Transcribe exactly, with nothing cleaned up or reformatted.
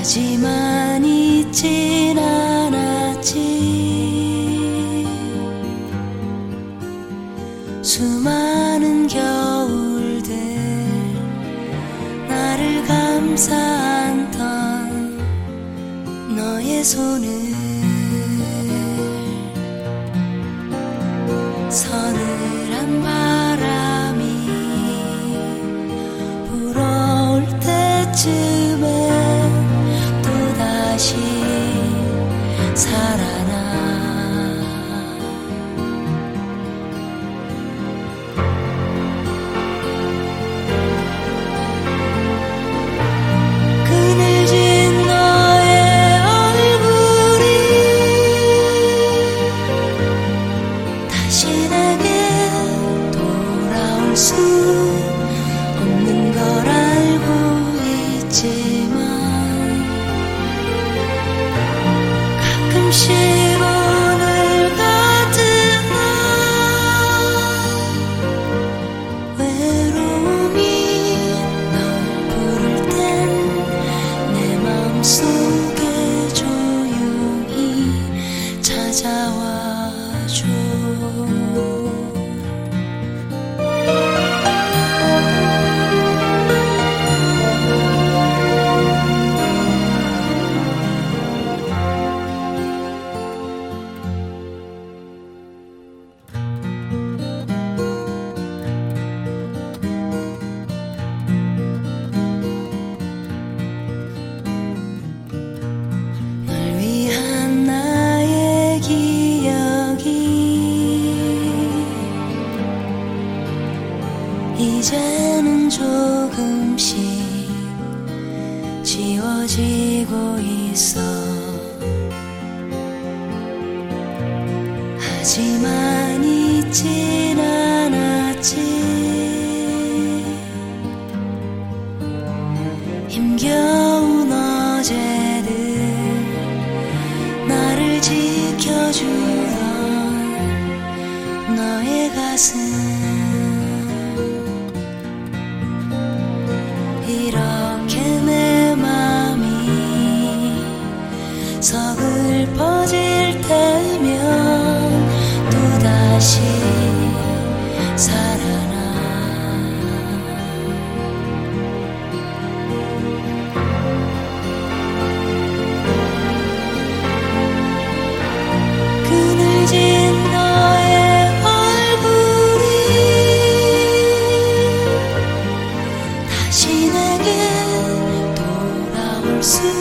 하지만 잊진 않았지. 수많은 겨울들 나를 감싸 안던 너의 손을 서늘한 바람이 불어올 때쯤에 또다시 살아나. 그늘진 너의 얼굴이 다시 내게 돌아올 수 없는 걸 알고 있지만 가끔씩 오늘 같은 날 외로움이 널 부를 땐 내 마음속에 조용히 찾아와줘. 널 위한 나의 기억이 이제는 조금씩 지워지고 있어. 하지만 잊진 않았지. 힘겨운 어제들 나를 지켜주던 너의 가슴 이렇게 내 맘이 서글퍼질 때면 또다시 살아나. 그늘진 너의 얼굴이 다시 내게 돌아올 수